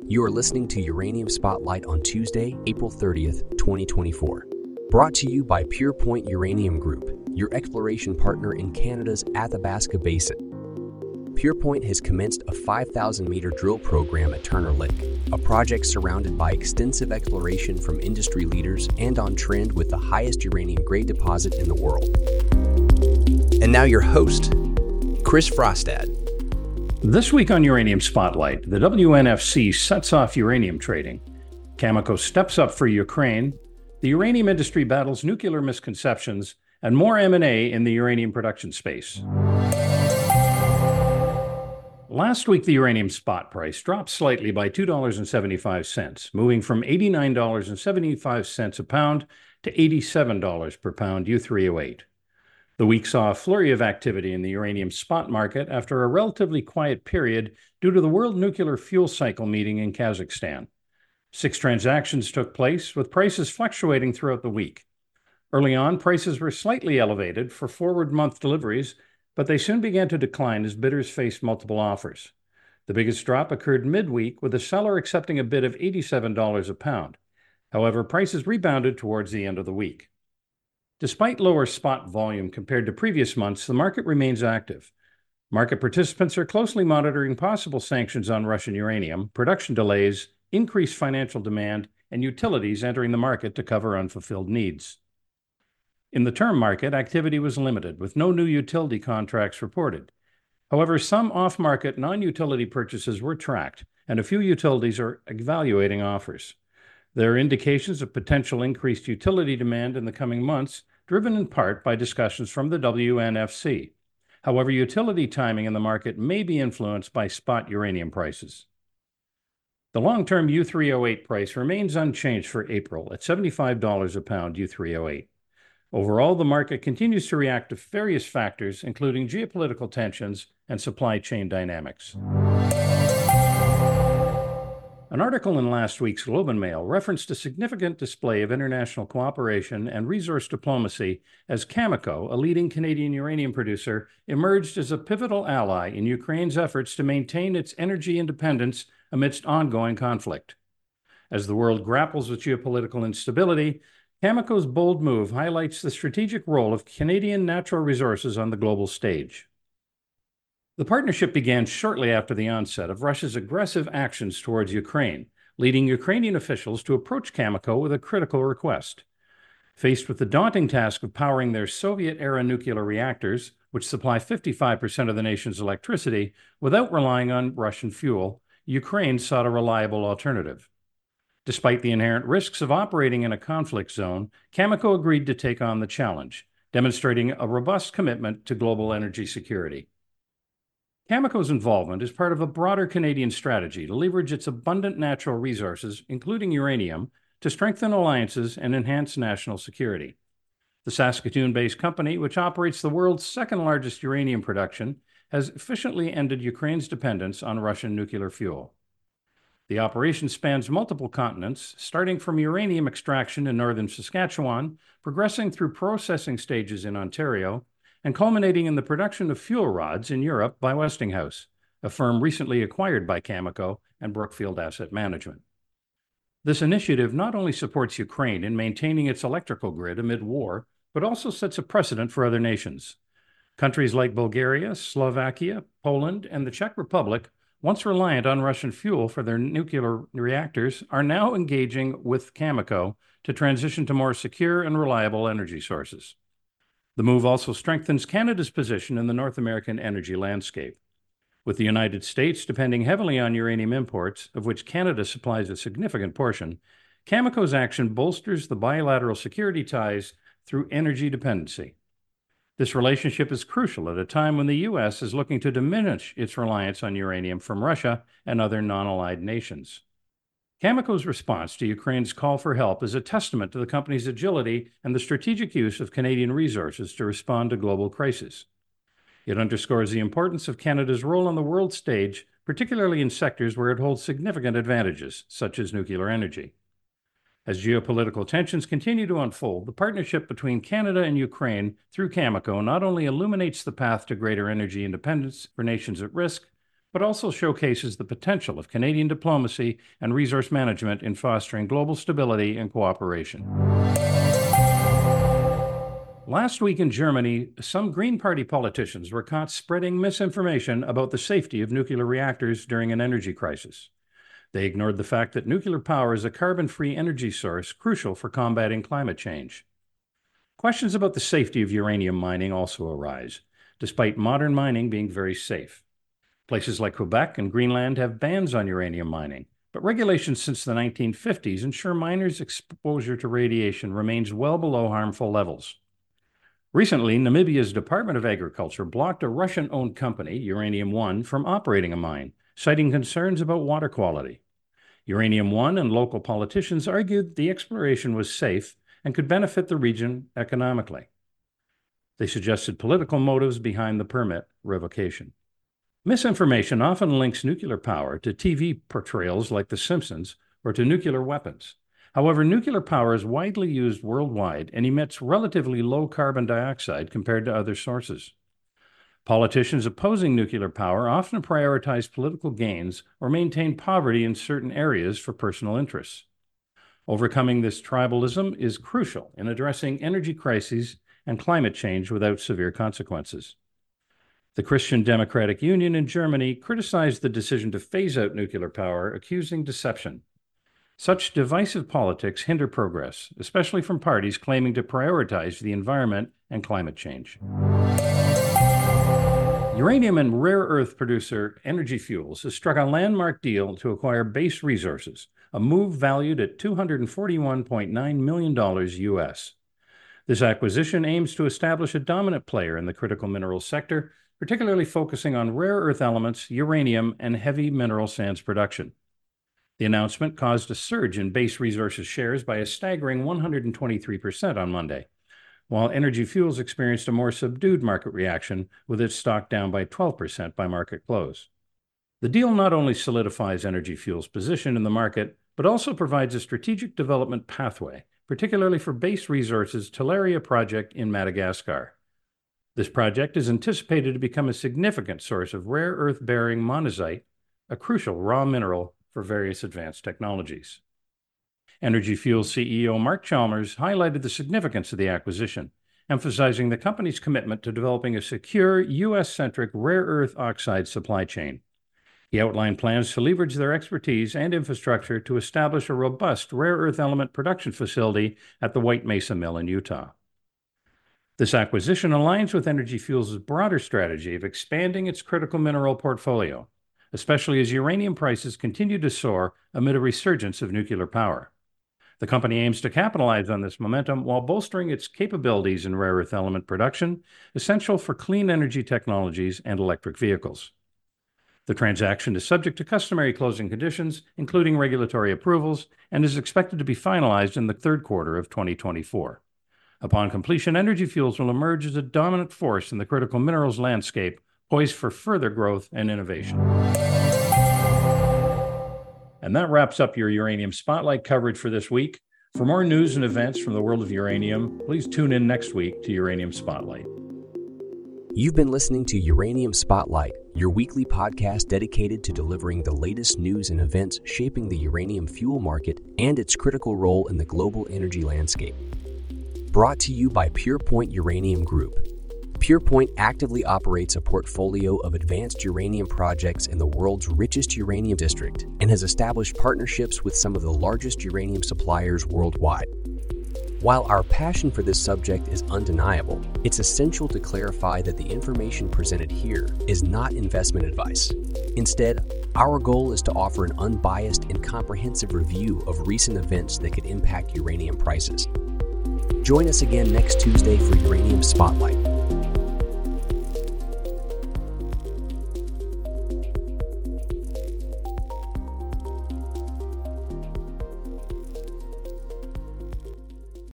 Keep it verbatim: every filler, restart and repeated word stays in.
You are listening to Uranium Spotlight on Tuesday, April thirtieth, twenty twenty-four. Brought to you by Pure Point Uranium Group, your exploration partner in Canada's Athabasca Basin. Pure Point has commenced a five thousand meter drill program at Turner Lake, a project surrounded by extensive exploration from industry leaders and on trend with the highest uranium grade deposit in the world. And now your host, Chris Frostad. This week on Uranium Spotlight, the W N F C sets off uranium trading. Cameco steps up for Ukraine. The uranium industry battles nuclear misconceptions, and more M and A in the uranium production space. Last week, the uranium spot price dropped slightly by two dollars and seventy-five cents, moving from eighty-nine dollars and seventy-five cents a pound to eighty-seven dollars per pound U three oh eight. The week saw a flurry of activity in the uranium spot market after a relatively quiet period due to the World Nuclear Fuel Cycle meeting in Kazakhstan. Six transactions took place, with prices fluctuating throughout the week. Early on, prices were slightly elevated for forward month deliveries, but they soon began to decline as bidders faced multiple offers. The biggest drop occurred midweek, with a seller accepting a bid of eighty-seven dollars a pound. However, prices rebounded towards the end of the week. Despite lower spot volume compared to previous months, the market remains active. Market participants are closely monitoring possible sanctions on Russian uranium, production delays, increased financial demand, and utilities entering the market to cover unfulfilled needs. In the term market, activity was limited, with no new utility contracts reported. However, some off-market non-utility purchases were tracked, and a few utilities are evaluating offers. There are indications of potential increased utility demand in the coming months, driven in part by discussions from the W N F C. However, utility timing in the market may be influenced by spot uranium prices. The long-term U three oh eight price remains unchanged for April at seventy-five dollars a pound U three oh eight. Overall, the market continues to react to various factors, including geopolitical tensions and supply chain dynamics. An article in last week's Globe and Mail referenced a significant display of international cooperation and resource diplomacy as Cameco, a leading Canadian uranium producer, emerged as a pivotal ally in Ukraine's efforts to maintain its energy independence amidst ongoing conflict. As the world grapples with geopolitical instability, Cameco's bold move highlights the strategic role of Canadian natural resources on the global stage. The partnership began shortly after the onset of Russia's aggressive actions towards Ukraine, leading Ukrainian officials to approach Cameco with a critical request. Faced with the daunting task of powering their Soviet-era nuclear reactors, which supply fifty-five percent of the nation's electricity, without relying on Russian fuel, Ukraine sought a reliable alternative. Despite the inherent risks of operating in a conflict zone, Cameco agreed to take on the challenge, demonstrating a robust commitment to global energy security. Cameco's involvement is part of a broader Canadian strategy to leverage its abundant natural resources, including uranium, to strengthen alliances and enhance national security. The Saskatoon-based company, which operates the world's second-largest uranium production, has efficiently ended Ukraine's dependence on Russian nuclear fuel. The operation spans multiple continents, starting from uranium extraction in northern Saskatchewan, progressing through processing stages in Ontario, and culminating in the production of fuel rods in Europe by Westinghouse, a firm recently acquired by Cameco and Brookfield Asset Management. This initiative not only supports Ukraine in maintaining its electrical grid amid war, but also sets a precedent for other nations. Countries like Bulgaria, Slovakia, Poland, and the Czech Republic, once reliant on Russian fuel for their nuclear reactors, are now engaging with Cameco to transition to more secure and reliable energy sources. The move also strengthens Canada's position in the North American energy landscape. With the United States depending heavily on uranium imports, of which Canada supplies a significant portion, Cameco's action bolsters the bilateral security ties through energy dependency. This relationship is crucial at a time when the U S is looking to diminish its reliance on uranium from Russia and other non-allied nations. Cameco's response to Ukraine's call for help is a testament to the company's agility and the strategic use of Canadian resources to respond to global crises. It underscores the importance of Canada's role on the world stage, particularly in sectors where it holds significant advantages, such as nuclear energy. As geopolitical tensions continue to unfold, the partnership between Canada and Ukraine through Cameco not only illuminates the path to greater energy independence for nations at risk, but also showcases the potential of Canadian diplomacy and resource management in fostering global stability and cooperation. Last week in Germany, some Green Party politicians were caught spreading misinformation about the safety of nuclear reactors during an energy crisis. They ignored the fact that nuclear power is a carbon-free energy source crucial for combating climate change. Questions about the safety of uranium mining also arise, despite modern mining being very safe. Places like Quebec and Greenland have bans on uranium mining, but regulations since the nineteen fifties ensure miners' exposure to radiation remains well below harmful levels. Recently, Namibia's Department of Agriculture blocked a Russian-owned company, Uranium One, from operating a mine, citing concerns about water quality. Uranium One and local politicians argued the exploration was safe and could benefit the region economically. They suggested political motives behind the permit revocation. Misinformation often links nuclear power to T V portrayals like The Simpsons or to nuclear weapons. However, nuclear power is widely used worldwide and emits relatively low carbon dioxide compared to other sources. Politicians opposing nuclear power often prioritize political gains or maintain poverty in certain areas for personal interests. Overcoming this tribalism is crucial in addressing energy crises and climate change without severe consequences. The Christian Democratic Union in Germany criticized the decision to phase out nuclear power, accusing deception. Such divisive politics hinder progress, especially from parties claiming to prioritize the environment and climate change. Uranium and rare earth producer Energy Fuels has struck a landmark deal to acquire Base Resources, a move valued at two hundred forty-one point nine million dollars U S. This acquisition aims to establish a dominant player in the critical minerals sector, particularly focusing on rare earth elements, uranium, and heavy mineral sands production. The announcement caused a surge in Base Resources shares by a staggering one hundred twenty-three percent on Monday, while Energy Fuels experienced a more subdued market reaction, with its stock down by twelve percent by market close. The deal not only solidifies Energy Fuels' position in the market, but also provides a strategic development pathway, particularly for Base Resources' Talaria project in Madagascar. This project is anticipated to become a significant source of rare earth-bearing monazite, a crucial raw mineral for various advanced technologies. Energy Fuels C E O Mark Chalmers highlighted the significance of the acquisition, emphasizing the company's commitment to developing a secure, U S-centric rare earth oxide supply chain. He outlined plans to leverage their expertise and infrastructure to establish a robust rare earth element production facility at the White Mesa Mill in Utah. This acquisition aligns with Energy Fuels' broader strategy of expanding its critical mineral portfolio, especially as uranium prices continue to soar amid a resurgence of nuclear power. The company aims to capitalize on this momentum while bolstering its capabilities in rare earth element production, essential for clean energy technologies and electric vehicles. The transaction is subject to customary closing conditions, including regulatory approvals, and is expected to be finalized in the third quarter of twenty twenty-four. Upon completion, Energy Fuels will emerge as a dominant force in the critical minerals landscape, poised for further growth and innovation. And that wraps up your Uranium Spotlight coverage for this week. For more news and events from the world of uranium, please tune in next week to Uranium Spotlight. You've been listening to Uranium Spotlight, your weekly podcast dedicated to delivering the latest news and events shaping the uranium fuel market and its critical role in the global energy landscape. Brought to you by PurePoint Uranium Group. PurePoint actively operates a portfolio of advanced uranium projects in the world's richest uranium district and has established partnerships with some of the largest uranium suppliers worldwide. While our passion for this subject is undeniable, it's essential to clarify that the information presented here is not investment advice. Instead, our goal is to offer an unbiased and comprehensive review of recent events that could impact uranium prices. Join us again next Tuesday for Uranium Spotlight,